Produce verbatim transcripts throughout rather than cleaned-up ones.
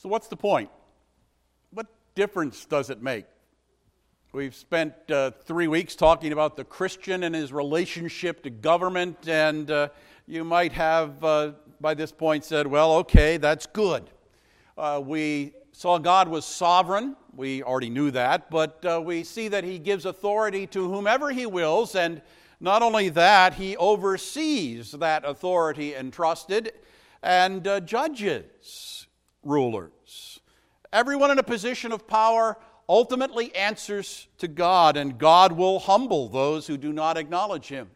So what's the point? What difference does it make? We've spent uh, three weeks talking about the Christian and his relationship to government, and uh, you might have, uh, by this point, said, well, okay, that's good. Uh, we saw God was sovereign. We already knew that, but uh, we see that he gives authority to whomever he wills, and not only that, he oversees that authority entrusted and uh, judges rulers. Everyone in a position of power ultimately answers to God, and God will humble those who do not acknowledge him.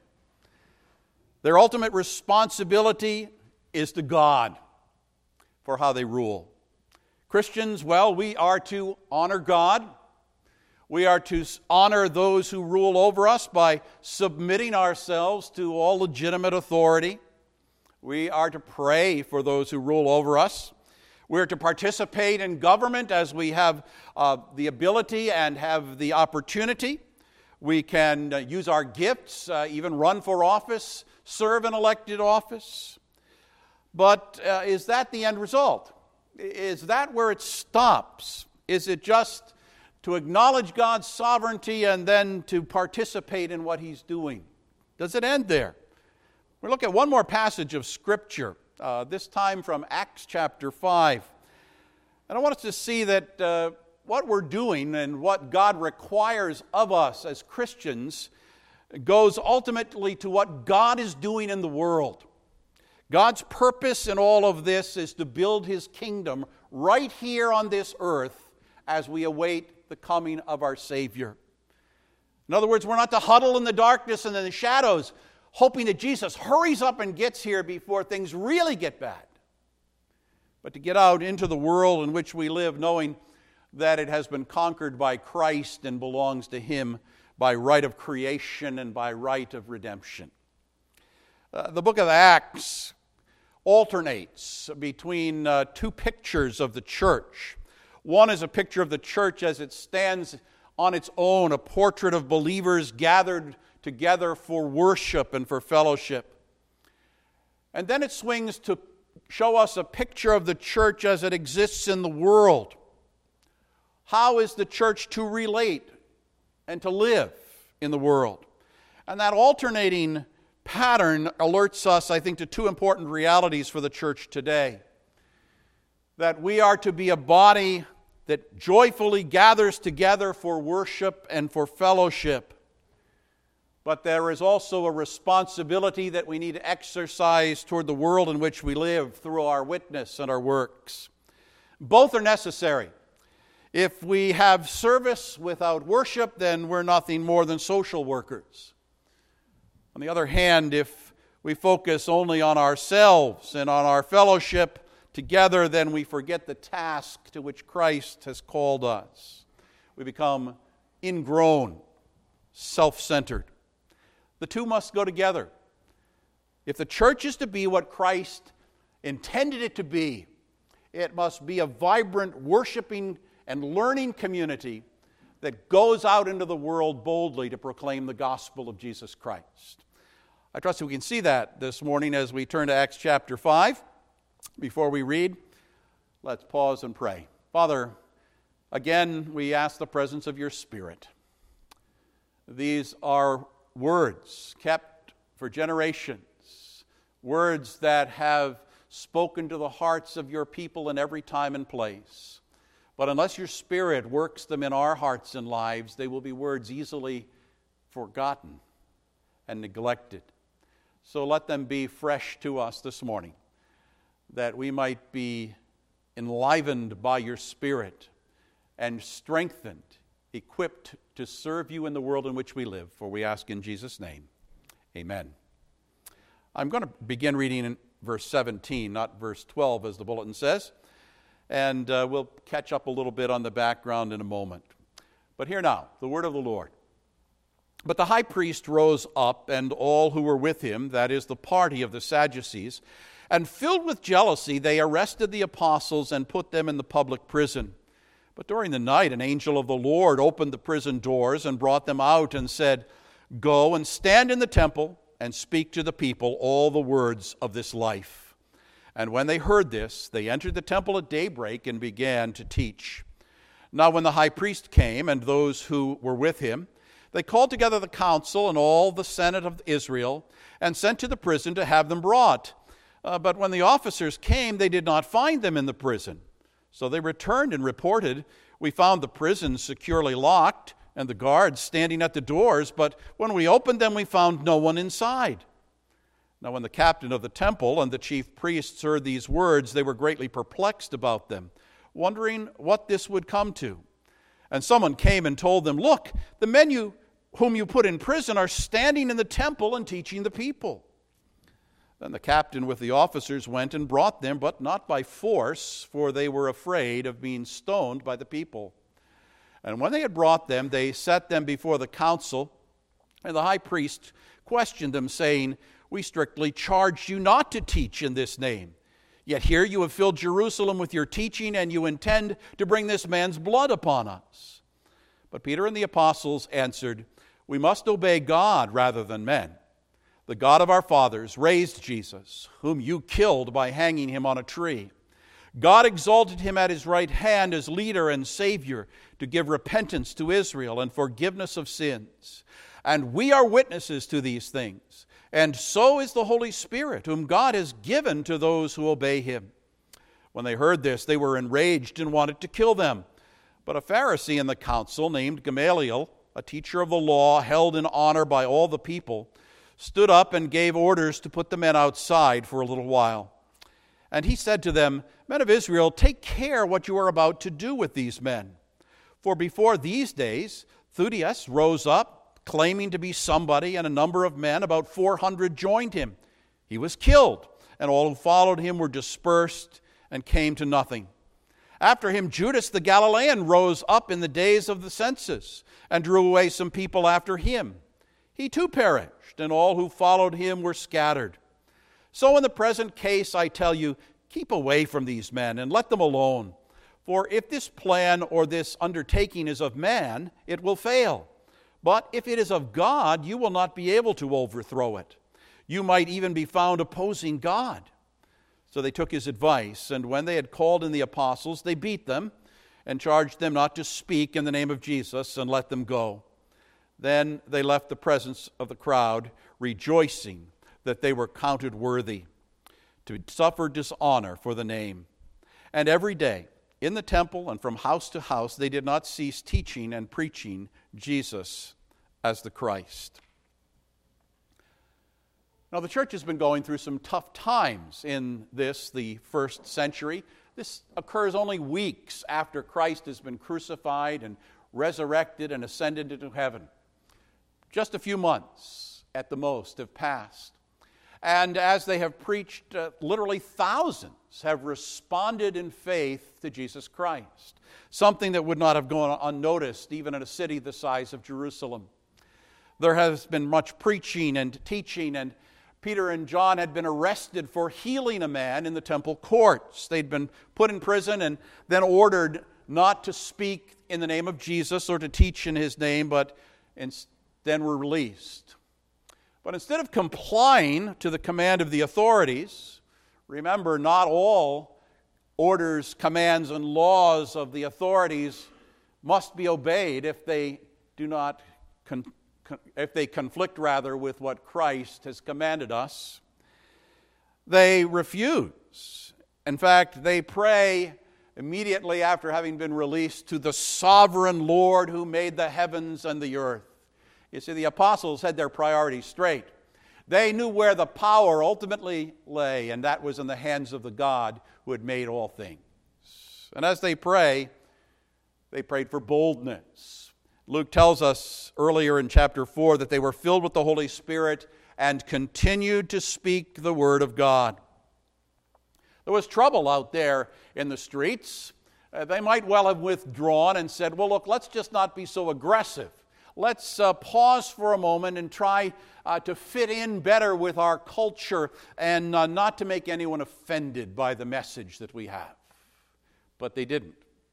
Their ultimate responsibility is to God for how they rule. Christians, well, we are to honor God. We are to honor those who rule over us by submitting ourselves to all legitimate authority. We are to pray for those who rule over us. We're to participate in government as we have uh, the ability and have the opportunity. We can uh, use our gifts, uh, even run for office, serve in elected office. But uh, is that the end result? Is that where it stops? Is it just to acknowledge God's sovereignty and then to participate in what he's doing? Does it end there? We'll look at one more passage of Scripture. Uh, this time from Acts chapter five. And I want us to see that uh, what we're doing and what God requires of us as Christians goes ultimately to what God is doing in the world. God's purpose in all of this is to build his kingdom right here on this earth as we await the coming of our Savior. In other words, we're not to huddle in the darkness and in the shadows, hoping that Jesus hurries up and gets here before things really get bad. But to get out into the world in which we live, knowing that it has been conquered by Christ and belongs to him by right of creation and by right of redemption. Uh, the book of Acts alternates between uh, two pictures of the church. One is a picture of the church as it stands on its own, a portrait of believers gathered together for worship and for fellowship. And then it swings to show us a picture of the church as it exists in the world. How is the church to relate and to live in the world? And that alternating pattern alerts us, I think, to two important realities for the church today. That we are to be a body that joyfully gathers together for worship and for fellowship. But there is also a responsibility that we need to exercise toward the world in which we live through our witness and our works. Both are necessary. If we have service without worship, then we're nothing more than social workers. On the other hand, if we focus only on ourselves and on our fellowship together, then we forget the task to which Christ has called us. We become ingrown, self-centered. The two must go together. If the church is to be what Christ intended it to be, it must be a vibrant, worshiping, and learning community that goes out into the world boldly to proclaim the gospel of Jesus Christ. I trust we can see that this morning as we turn to Acts chapter five. Before we read, let's pause and pray. Father, again, we ask the presence of your Spirit. These are words kept for generations, words that have spoken to the hearts of your people in every time and place. But unless your Spirit works them in our hearts and lives, they will be words easily forgotten and neglected. So let them be fresh to us this morning, that we might be enlivened by your Spirit and strengthened, equipped to serve you in the world in which we live. For we ask in Jesus' name, amen. I'm going to begin reading in verse seventeen, not verse twelve as the bulletin says, and uh, we'll catch up a little bit on the background in a moment. But here now, the word of the Lord. But the high priest rose up, and all who were with him, that is, the party of the Sadducees, and filled with jealousy, they arrested the apostles and put them in the public prison. But during the night, an angel of the Lord opened the prison doors and brought them out and said, "Go and stand in the temple and speak to the people all the words of this life." And when they heard this, they entered the temple at daybreak and began to teach. Now when the high priest came and those who were with him, they called together the council and all the senate of Israel and sent to the prison to have them brought. Uh, but when the officers came, they did not find them in the prison. So they returned and reported, "We found the prison securely locked and the guards standing at the doors, but when we opened them, we found no one inside." Now when the captain of the temple and the chief priests heard these words, they were greatly perplexed about them, wondering what this would come to. And someone came and told them, "Look, the men you, whom you put in prison are standing in the temple and teaching the people." Then the captain with the officers went and brought them, but not by force, for they were afraid of being stoned by the people. And when they had brought them, they set them before the council, and the high priest questioned them, saying, "We strictly charged you not to teach in this name. Yet here you have filled Jerusalem with your teaching, and you intend to bring this man's blood upon us." But Peter and the apostles answered, "We must obey God rather than men. The God of our fathers raised Jesus, whom you killed by hanging him on a tree. God exalted him at his right hand as leader and Savior to give repentance to Israel and forgiveness of sins. And we are witnesses to these things. And so is the Holy Spirit, whom God has given to those who obey him." When they heard this, they were enraged and wanted to kill them. But a Pharisee in the council named Gamaliel, a teacher of the law held in honor by all the people, stood up and gave orders to put the men outside for a little while. And he said to them, "Men of Israel, take care what you are about to do with these men. For before these days, Theudas rose up, claiming to be somebody, and a number of men, about four hundred, joined him. He was killed, and all who followed him were dispersed and came to nothing. After him, Judas the Galilean rose up in the days of the census and drew away some people after him. He too perished, and all who followed him were scattered. So in the present case, I tell you, keep away from these men and let them alone. For if this plan or this undertaking is of man, it will fail. But if it is of God, you will not be able to overthrow it. You might even be found opposing God." So they took his advice, and when they had called in the apostles, they beat them and charged them not to speak in the name of Jesus and let them go. Then they left the presence of the crowd, rejoicing that they were counted worthy to suffer dishonor for the name. And every day, in the temple and from house to house, they did not cease teaching and preaching Jesus as the Christ. Now, the church has been going through some tough times in this, the first century. This occurs only weeks after Christ has been crucified and resurrected and ascended into heaven. Just a few months at the most have passed. And as they have preached, uh, literally thousands have responded in faith to Jesus Christ, something that would not have gone unnoticed even in a city the size of Jerusalem. There has been much preaching and teaching, and Peter and John had been arrested for healing a man in the temple courts. They'd been put in prison and then ordered not to speak in the name of Jesus or to teach in his name, but then were released. But instead of complying to the command of the authorities, remember, not all orders, commands, and laws of the authorities must be obeyed if they do not con- if they conflict rather with what Christ has commanded us. They refuse. In fact, they pray immediately after having been released to the sovereign Lord who made the heavens and the earth. You see, the apostles had their priorities straight. They knew where the power ultimately lay, and that was in the hands of the God who had made all things. And as they pray, they prayed for boldness. Luke tells us earlier in chapter four that they were filled with the Holy Spirit and continued to speak the word of God. There was trouble out there in the streets. Uh, they might well have withdrawn and said, well, look, let's just not be so aggressive. Let's uh, pause for a moment and try uh, to fit in better with our culture and uh, not to make anyone offended by the message that we have. But they didn't.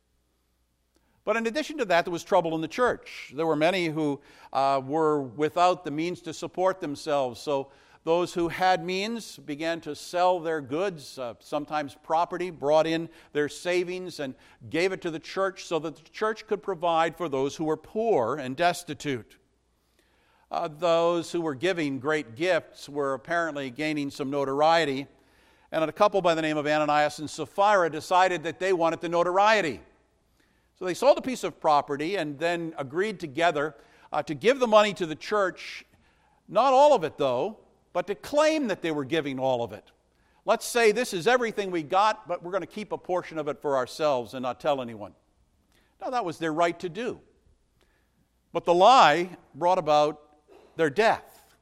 But in addition to that, there was trouble in the church. There were many who uh, were without the means to support themselves, so Those who had means began to sell their goods, uh, sometimes property, brought in their savings and gave it to the church so that the church could provide for those who were poor and destitute. Uh, those who were giving great gifts were apparently gaining some notoriety, and a couple by the name of Ananias and Sapphira decided that they wanted the notoriety. So they sold a piece of property and then agreed together uh, to give the money to the church, not all of it though, but to claim that they were giving all of it. Let's say this is everything we got, but we're going to keep a portion of it for ourselves and not tell anyone. Now, that was their right to do. But the lie brought about their death.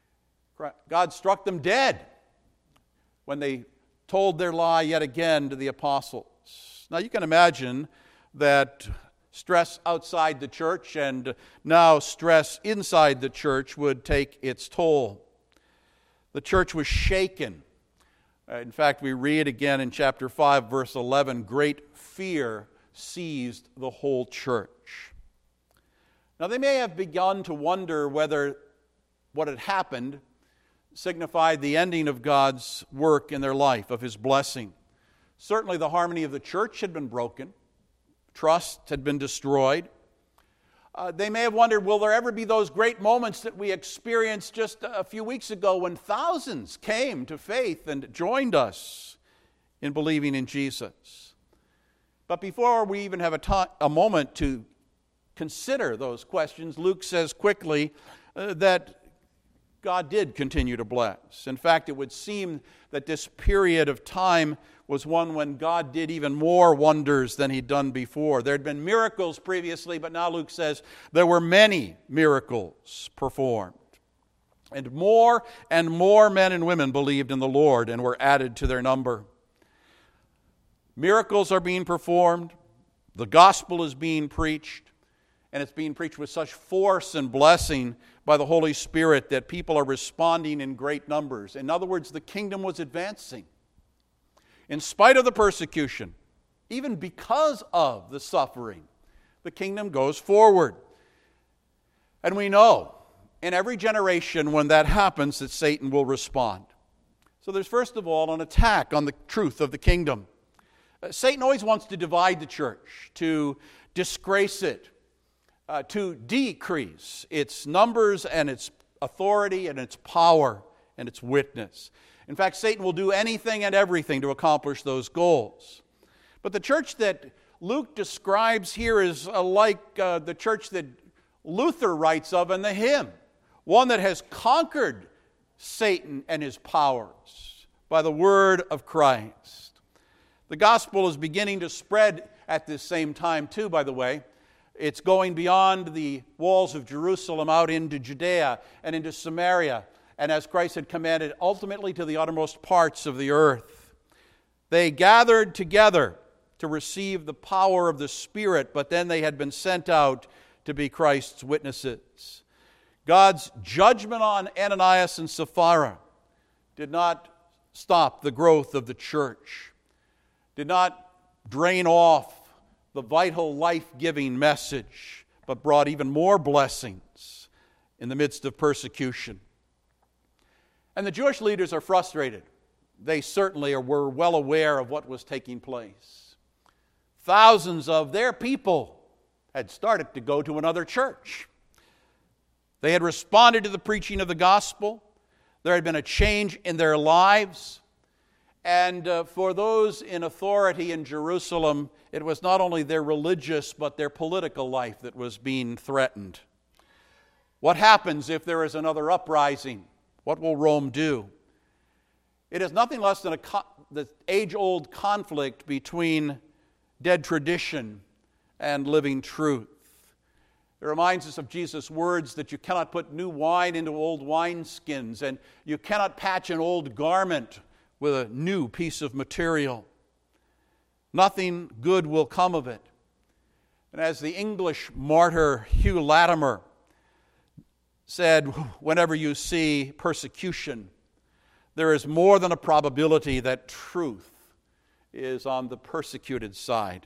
God struck them dead when they told their lie yet again to the apostles. Now, you can imagine that stress outside the church and now stress inside the church would take its toll. The church was shaken. Uh, in fact, we read again in chapter five, verse eleven, great fear seized the whole church. Now, they may have begun to wonder whether what had happened signified the ending of God's work in their life, of His blessing. Certainly, the harmony of the church had been broken. Trust had been destroyed. Uh, they may have wondered, will there ever be those great moments that we experienced just a few weeks ago when thousands came to faith and joined us in believing in Jesus? But before we even have a, ta- a moment to consider those questions, Luke says quickly uh, that God did continue to bless. In fact, it would seem that this period of time was one when God did even more wonders than He'd done before. There had been miracles previously, but now Luke says there were many miracles performed. And more and more men and women believed in the Lord and were added to their number. Miracles are being performed. The gospel is being preached. And it's being preached with such force and blessing by the Holy Spirit that people are responding in great numbers. In other words, the kingdom was advancing. In spite of the persecution, even because of the suffering, the kingdom goes forward. And we know in every generation when that happens that Satan will respond. So there's first of all an attack on the truth of the kingdom. Uh, Satan always wants to divide the church, to disgrace it, uh, to decrease its numbers and its authority and its power and its witness. In fact, Satan will do anything and everything to accomplish those goals. But the church that Luke describes here is uh, like uh, the church that Luther writes of in the hymn, one that has conquered Satan and his powers by the word of Christ. The gospel is beginning to spread at this same time too, by the way. It's going beyond the walls of Jerusalem out into Judea and into Samaria, and as Christ had commanded, ultimately to the uttermost parts of the earth. They gathered together to receive the power of the Spirit, but then they had been sent out to be Christ's witnesses. God's judgment on Ananias and Sapphira did not stop the growth of the church, did not drain off the vital, life-giving message, but brought even more blessings in the midst of persecution. And the Jewish leaders are frustrated. They certainly were well aware of what was taking place. Thousands of their people had started to go to another church. They had responded to the preaching of the gospel. There had been a change in their lives. And uh, for those in authority in Jerusalem, it was not only their religious but their political life that was being threatened. What happens if there is another uprising? What will Rome do? It is nothing less than a co- the age-old conflict between dead tradition and living truth. It reminds us of Jesus' words that you cannot put new wine into old wineskins, and you cannot patch an old garment with a new piece of material. Nothing good will come of it. And as the English martyr Hugh Latimer said, whenever you see persecution, there is more than a probability that truth is on the persecuted side.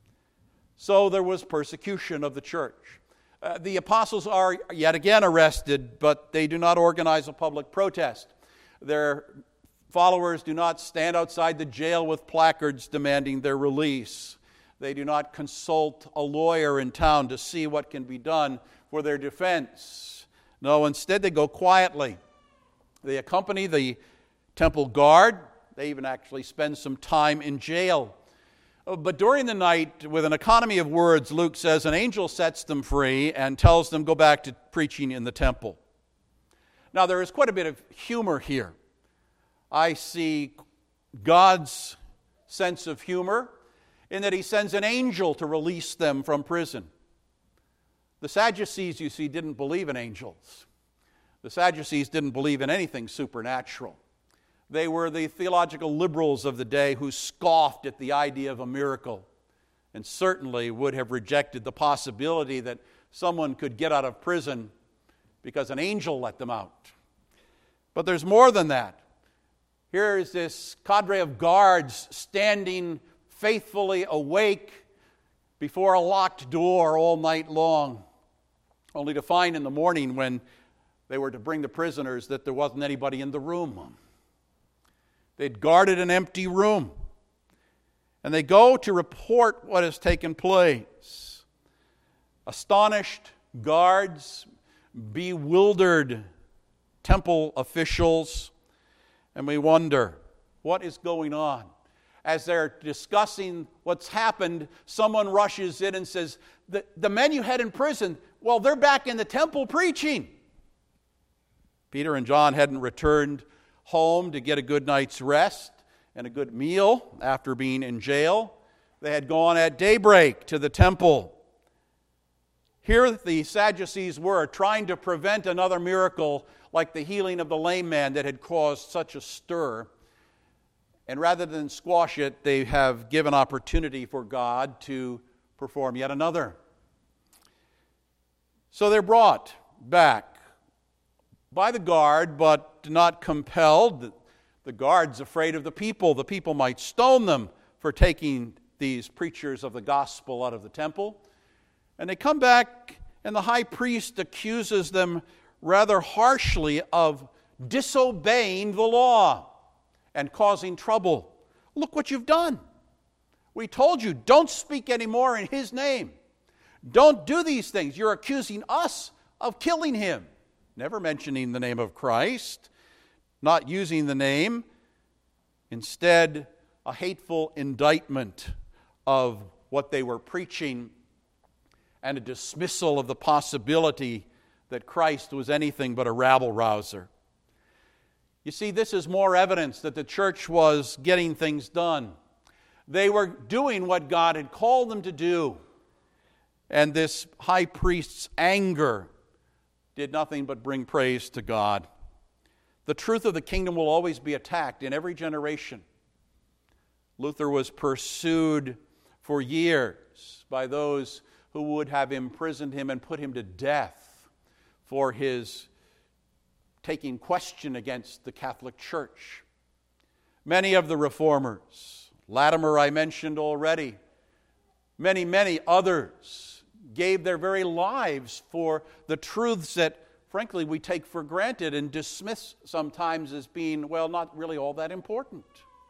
So there was persecution of the church. Uh, the apostles are yet again arrested, but they do not organize a public protest. Their followers do not stand outside the jail with placards demanding their release. They do not consult a lawyer in town to see what can be done for their defense. No, instead they go quietly. They accompany the temple guard. They even actually spend some time in jail. But during the night, with an economy of words, Luke says, an angel sets them free and tells them go back to preaching in the temple. Now, there is quite a bit of humor here. I see God's sense of humor in that he sends an angel to release them from prison. The Sadducees, you see, didn't believe in angels. The Sadducees didn't believe in anything supernatural. They were the theological liberals of the day who scoffed at the idea of a miracle and certainly would have rejected the possibility that someone could get out of prison because an angel let them out. But there's more than that. Here is this cadre of guards standing faithfully awake before a locked door all night long, only to find in the morning when they were to bring the prisoners that there wasn't anybody in the room. They'd guarded an empty room, and they go to report what has taken place. Astonished guards, bewildered temple officials, and we wonder, what is going on? As they're discussing what's happened, someone rushes in and says, the, the men you had in prison, well, they're back in the temple preaching. Peter and John hadn't returned home to get a good night's rest and a good meal after being in jail. They had gone at daybreak to the temple. Here the Sadducees were trying to prevent another miracle like the healing of the lame man that had caused such a stir. And rather than squash it, they have given opportunity for God to perform yet another. So they're brought back by the guard, but not compelled. The guard's afraid of the people. The people might stone them for taking these preachers of the gospel out of the temple. And they come back, and the high priest accuses them rather harshly of disobeying the law and causing trouble. Look what you've done. We told you, don't speak anymore in his name. Don't do these things. You're accusing us of killing him. Never mentioning the name of Christ, not using the name. Instead, a hateful indictment of what they were preaching and a dismissal of the possibility that Christ was anything but a rabble-rouser. You see, this is more evidence that the church was getting things done. They were doing what God had called them to do. And this high priest's anger did nothing but bring praise to God. The truth of the kingdom will always be attacked in every generation. Luther was pursued for years by those who would have imprisoned him and put him to death for his taking question against the Catholic Church. Many of the reformers, Latimer I mentioned already, many, many others gave their very lives for the truths that, frankly, we take for granted and dismiss sometimes as being, well, not really all that important.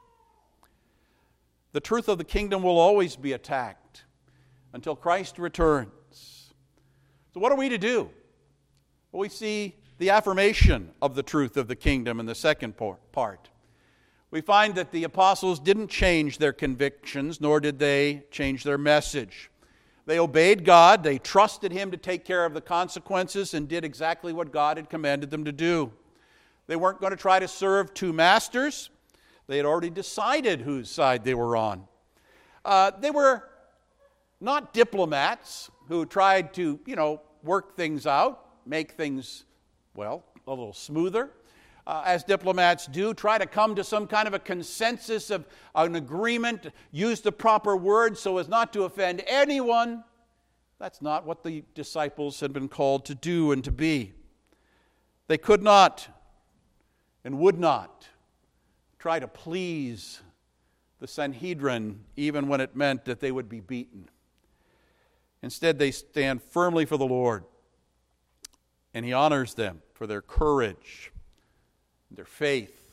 The truth of the kingdom will always be attacked until Christ returns. So what are we to do? Well, we see the affirmation of the truth of the kingdom in the second part. We find that the apostles didn't change their convictions, nor did they change their message. They obeyed God, they trusted him to take care of the consequences, and did exactly what God had commanded them to do. They weren't going to try to serve two masters. They had already decided whose side they were on. Uh, they were not diplomats who tried to, you know, work things out, make things, well, a little smoother. Uh, as diplomats do, try to come to some kind of a consensus of an agreement, use the proper words so as not to offend anyone. That's not what the disciples had been called to do and to be. They could not and would not try to please the Sanhedrin, even when it meant that they would be beaten. Instead, they stand firmly for the Lord, and he honors them for their courage, their faith,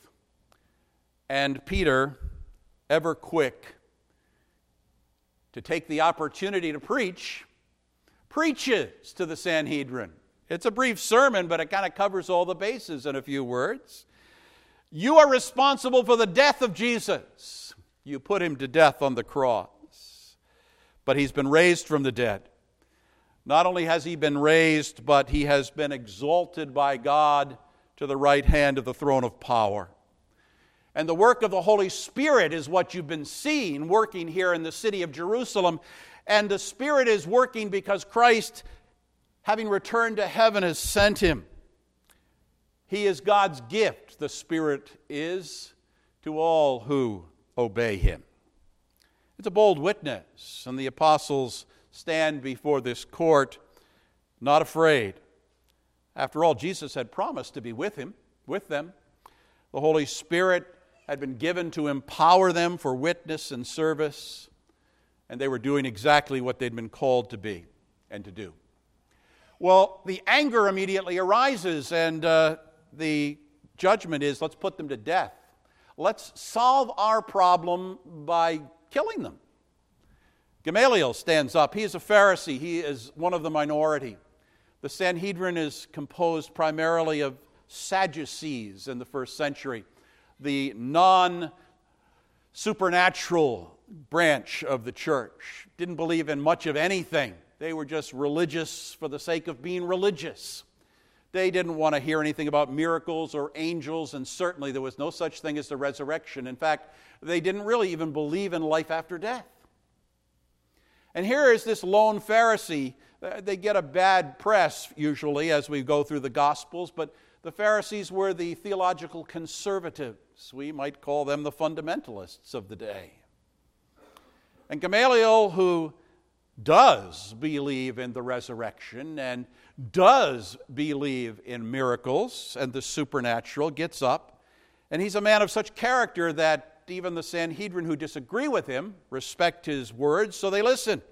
And Peter, ever quick to take the opportunity to preach, preaches to the Sanhedrin. It's a brief sermon, but it kind of covers all the bases in a few words. You are responsible for the death of Jesus. You put him to death on the cross. But he's been raised from the dead. Not only has he been raised, but he has been exalted by God to the right hand of the throne of power. And the work of the Holy Spirit is what you've been seeing working here in the city of Jerusalem. And the Spirit is working because Christ, having returned to heaven, has sent him. He is God's gift, the Spirit is, to all who obey him. It's a bold witness, and the apostles stand before this court not afraid. After all, Jesus had promised to be with him, with them. The Holy Spirit had been given to empower them for witness and service, and they were doing exactly what they'd been called to be and to do. Well, the anger immediately arises, and uh, the judgment is, let's put them to death. Let's solve our problem by killing them. Gamaliel stands up. He is a Pharisee. He is one of the minority. The Sanhedrin is composed primarily of Sadducees in the first century, the non-supernatural branch of the church. Didn't believe in much of anything. They were just religious for the sake of being religious. They didn't want to hear anything about miracles or angels, and certainly there was no such thing as the resurrection. In fact, they didn't really even believe in life after death. And here is this lone Pharisee. They get a bad press usually as we go through the Gospels, but the Pharisees were the theological conservatives. We might call them the fundamentalists of the day. And Gamaliel, who does believe in the resurrection and does believe in miracles and the supernatural, gets up, and he's a man of such character that even the Sanhedrin who disagree with him respect his words, so they listen.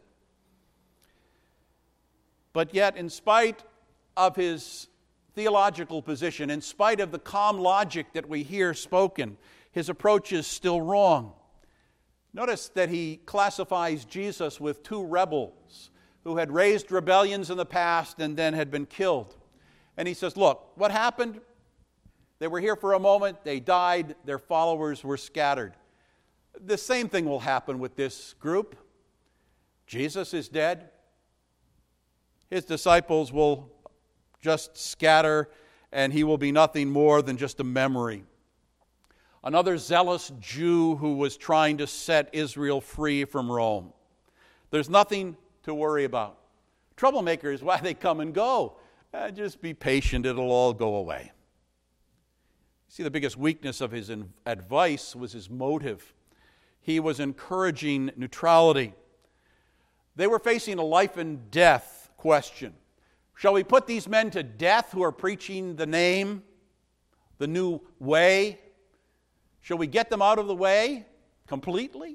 But yet, in spite of his theological position, in spite of the calm logic that we hear spoken, his approach is still wrong. Notice that he classifies Jesus with two rebels who had raised rebellions in the past and then had been killed. And he says, look, what happened? They were here for a moment, they died, their followers were scattered. The same thing will happen with this group. Jesus is dead. His disciples will just scatter, and he will be nothing more than just a memory. Another zealous Jew who was trying to set Israel free from Rome. There's nothing to worry about. Troublemakers, why, they come and go. Uh, just be patient, it'll all go away. See, the biggest weakness of his advice was his motive. He was encouraging neutrality. They were facing a life and death question. Shall we put these men to death who are preaching the name, the new way? Shall we get them out of the way completely?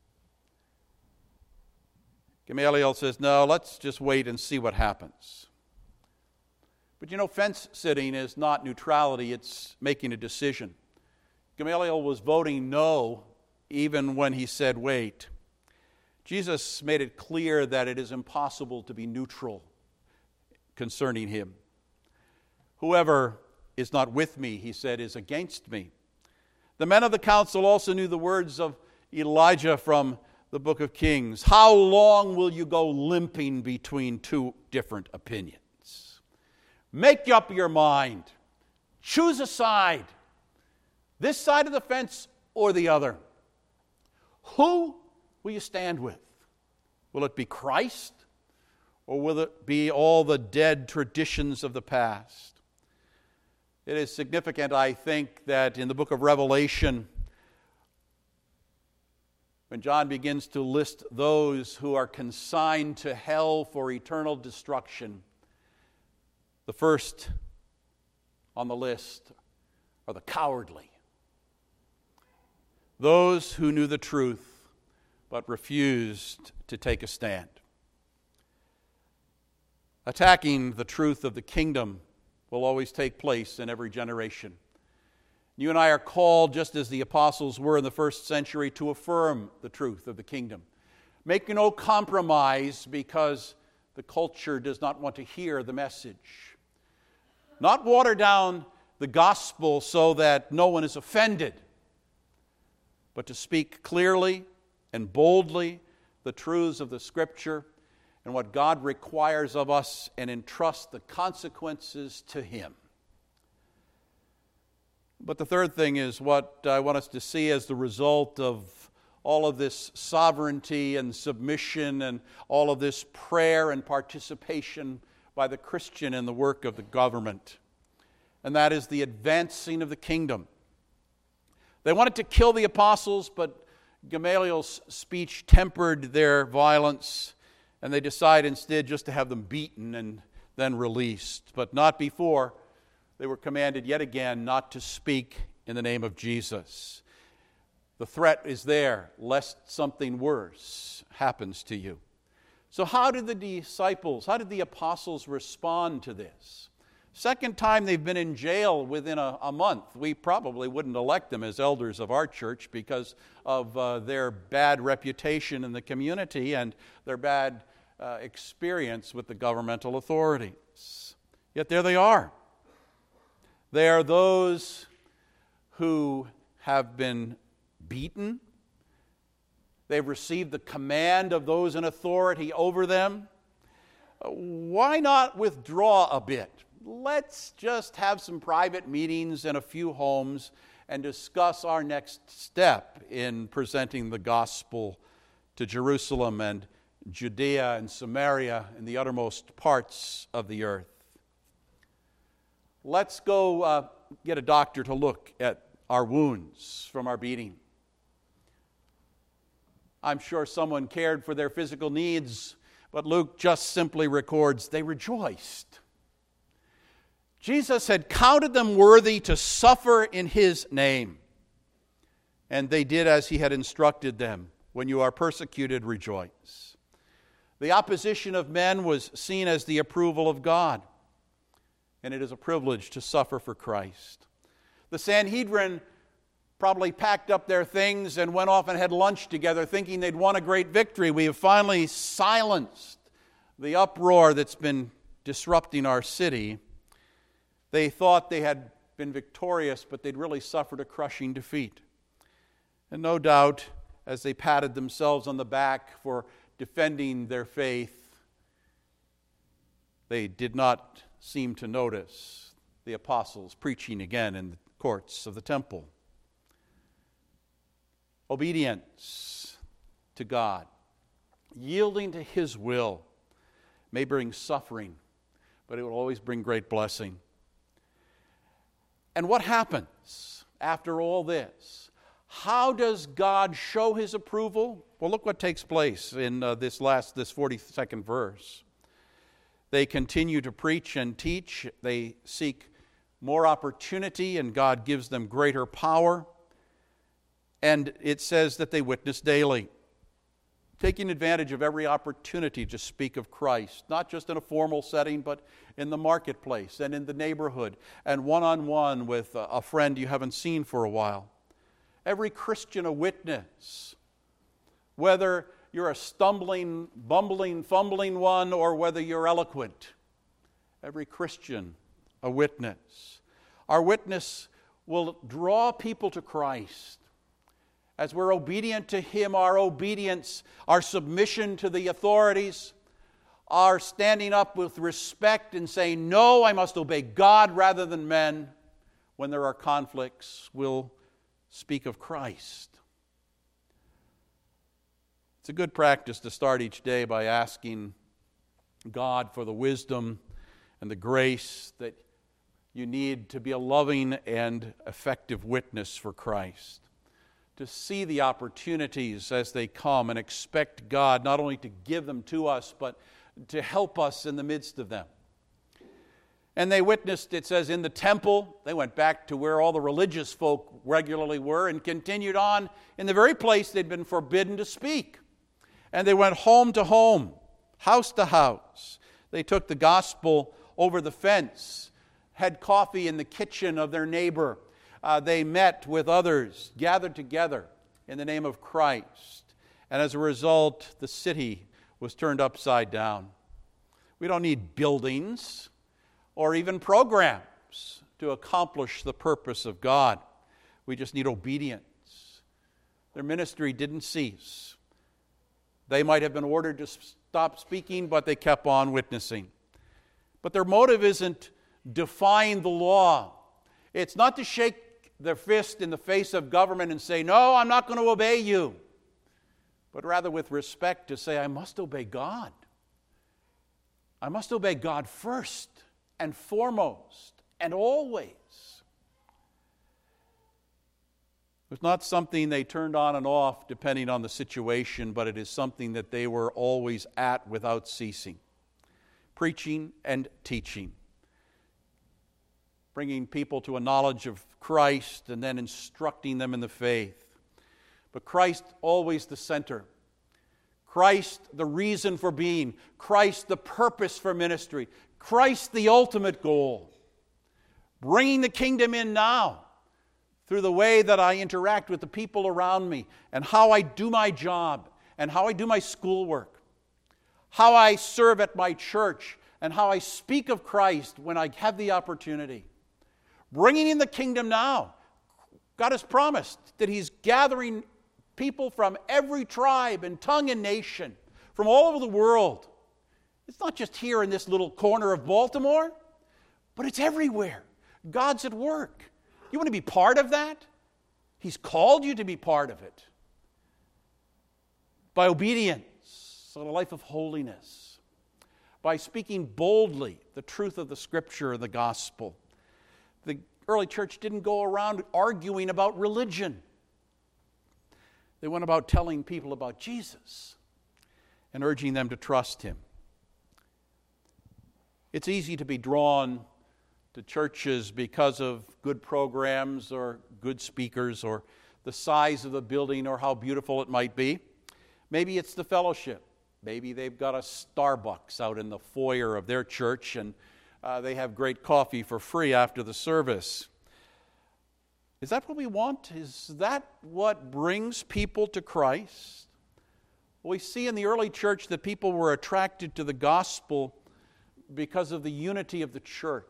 Gamaliel says, no, let's just wait and see what happens. But you know, fence sitting is not neutrality, it's making a decision. Gamaliel was voting no even when he said wait. Jesus made it clear that it is impossible to be neutral concerning him. Whoever is not with me, he said, is against me. The men of the council also knew the words of Elijah from the book of Kings. How long will you go limping between two different opinions? Make up your mind. Choose a side. This side of the fence or the other. Who will you stand with? Will it be Christ? Or will it be all the dead traditions of the past? It is significant, I think, that in the book of Revelation, when John begins to list those who are consigned to hell for eternal destruction, the first on the list are the cowardly. Those who knew the truth but refused to take a stand. Attacking the truth of the kingdom will always take place in every generation. You and I are called, just as the apostles were in the first century, to affirm the truth of the kingdom. Make no compromise because the culture does not want to hear the message. Not water down the gospel so that no one is offended, but to speak clearly and boldly the truths of the Scripture and what God requires of us, and entrust the consequences to Him. But the third thing is what I want us to see as the result of all of this sovereignty and submission and all of this prayer and participation by the Christian in the work of the government. And that is the advancing of the kingdom. They wanted to kill the apostles, but Gamaliel's speech tempered their violence, and they decide instead just to have them beaten and then released, but not before they were commanded yet again not to speak in the name of Jesus. The threat is there, lest something worse happens to you. So how did the disciples, how did the apostles respond to this? Second time they've been in jail within a, a month. We probably wouldn't elect them as elders of our church because of uh, their bad reputation in the community and their bad uh, experience with the governmental authorities. Yet there they are. They are those who have been beaten. They've received the command of those in authority over them. Why not withdraw a bit? Let's just have some private meetings in a few homes and discuss our next step in presenting the gospel to Jerusalem and Judea and Samaria and the uttermost parts of the earth. Let's go uh, get a doctor to look at our wounds from our beating. I'm sure someone cared for their physical needs, but Luke just simply records they rejoiced. Jesus had counted them worthy to suffer in His name, and they did as He had instructed them. When you are persecuted, rejoice. The opposition of men was seen as the approval of God, and it is a privilege to suffer for Christ. The Sanhedrin probably packed up their things and went off and had lunch together thinking they'd won a great victory. We have finally silenced the uproar that's been disrupting our city. They thought they had been victorious, but they'd really suffered a crushing defeat. And no doubt, as they patted themselves on the back for defending their faith, they did not seem to notice the apostles preaching again in the courts of the temple. Obedience to God, yielding to His will, may bring suffering, but it will always bring great blessing. And what happens after all this? How does God show His approval? Well, look what takes place in uh, this last, this forty-second verse. They continue to preach and teach. They seek more opportunity, and God gives them greater power. And it says that they witness daily, taking advantage of every opportunity to speak of Christ, not just in a formal setting, but in the marketplace and in the neighborhood and one-on-one with a friend you haven't seen for a while. Every Christian a witness, whether you're a stumbling, bumbling, fumbling one or whether you're eloquent. Every Christian a witness. Our witness will draw people to Christ. As we're obedient to Him, our obedience, our submission to the authorities, our standing up with respect and saying, no, I must obey God rather than men. When there are conflicts, we'll speak of Christ. It's a good practice to start each day by asking God for the wisdom and the grace that you need to be a loving and effective witness for Christ. To see the opportunities as they come and expect God not only to give them to us, but to help us in the midst of them. And they witnessed, it says, in the temple. They went back to where all the religious folk regularly were and continued on in the very place they'd been forbidden to speak. And they went home to home, house to house. They took the gospel over the fence, had coffee in the kitchen of their neighbor, uh, they met with others, gathered together in the name of Christ. And as a result, the city was turned upside down. We don't need buildings or even programs to accomplish the purpose of God. We just need obedience. Their ministry didn't cease. They might have been ordered to stop speaking, but they kept on witnessing. But their motive isn't defying the law. It's not to shake their fist in the face of government and say, no, I'm not going to obey you. But rather with respect to say, I must obey God. I must obey God first and foremost and always. It was not something they turned on and off depending on the situation, but it is something that they were always at without ceasing. Preaching and teaching. Bringing people to a knowledge of Christ and then instructing them in the faith. But Christ always the center. Christ the reason for being. Christ the purpose for ministry. Christ the ultimate goal. Bringing the kingdom in now through the way that I interact with the people around me and how I do my job and how I do my schoolwork. How I serve at my church and how I speak of Christ when I have the opportunity. Bringing in the kingdom now. God has promised that He's gathering people from every tribe and tongue and nation from all over the world. It's not just here in this little corner of Baltimore, but it's everywhere. God's at work. You want to be part of that? He's called you to be part of it. By obedience, a life of holiness. By speaking boldly the truth of the Scripture and the gospel. The early church didn't go around arguing about religion. They went about telling people about Jesus and urging them to trust Him. It's easy to be drawn to churches because of good programs or good speakers or the size of the building or how beautiful it might be. Maybe it's the fellowship. Maybe they've got a Starbucks out in the foyer of their church and uh, they have great coffee for free after the service. Is that what we want? Is that what brings people to Christ? Well, we see in the early church that people were attracted to the gospel because of the unity of the church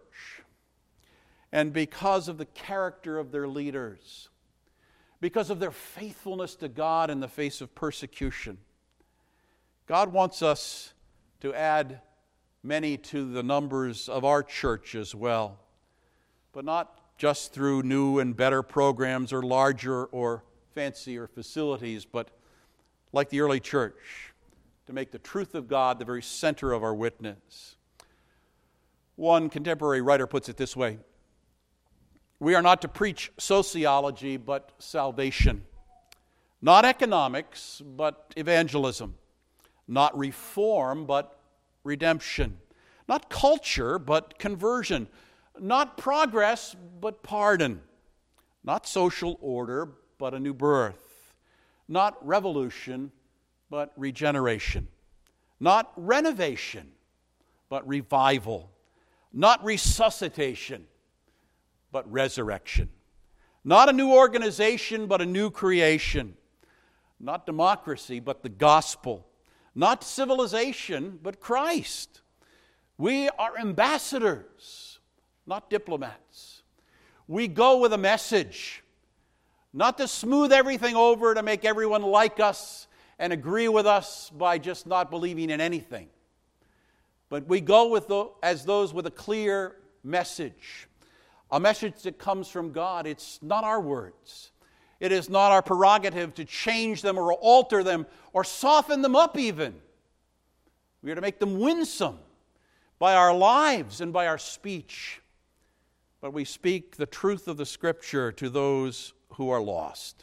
and because of the character of their leaders, because of their faithfulness to God in the face of persecution. God wants us to add many to the numbers of our church as well, but not just through new and better programs or larger or fancier facilities, but like the early church, to make the truth of God the very center of our witness. One contemporary writer puts it this way: we are not to preach sociology, but salvation. Not economics, but evangelism. Not reform, but redemption. Not culture, but conversion. Not progress, but pardon. Not social order, but a new birth. Not revolution, but regeneration. Not renovation, but revival. Not resuscitation, but resurrection. Not a new organization, but a new creation. Not democracy, but the gospel. Not civilization, but Christ. We are ambassadors, not diplomats. We go with a message, not to smooth everything over to make everyone like us and agree with us by just not believing in anything. But we go with the, as those with a clear message, a message that comes from God. It's not our words. It is not our prerogative to change them or alter them or soften them up even. We are to make them winsome by our lives and by our speech. But we speak the truth of the Scripture to those who are lost.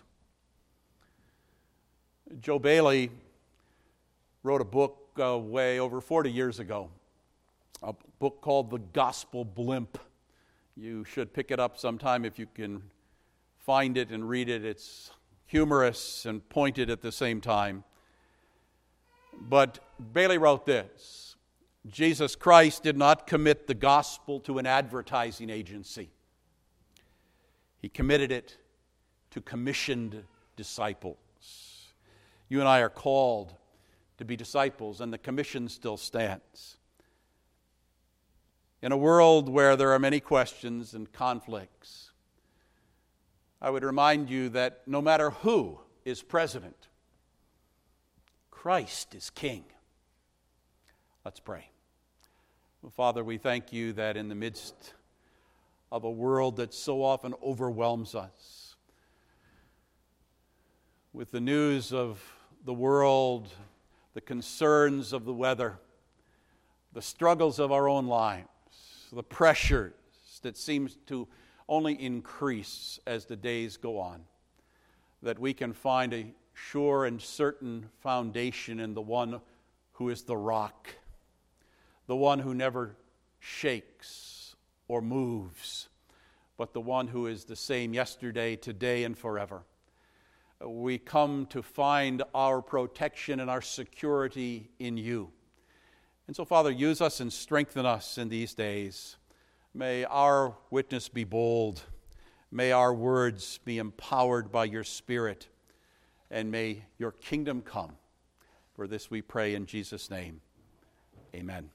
Joe Bailey wrote a book uh, way over forty years ago, a book called The Gospel Blimp. You should pick it up sometime if you can find it and read it. It's humorous and pointed at the same time. But Bailey wrote this: Jesus Christ did not commit the gospel to an advertising agency. He committed it to commissioned disciples. You and I are called to be disciples, and the commission still stands. In a world where there are many questions and conflicts, I would remind you that no matter who is president, Christ is king. Let's pray. Well, Father, we thank you that in the midst of a world that so often overwhelms us with the news of the world, the concerns of the weather, the struggles of our own lives, the pressures that seems to only increase as the days go on, that we can find a sure and certain foundation in the one who is the rock, the one who never shakes or moves, but the one who is the same yesterday, today, and forever. We come to find our protection and our security in you. And so, Father, use us and strengthen us in these days. May our witness be bold. May our words be empowered by your Spirit. And may your kingdom come. For this we pray in Jesus' name. Amen.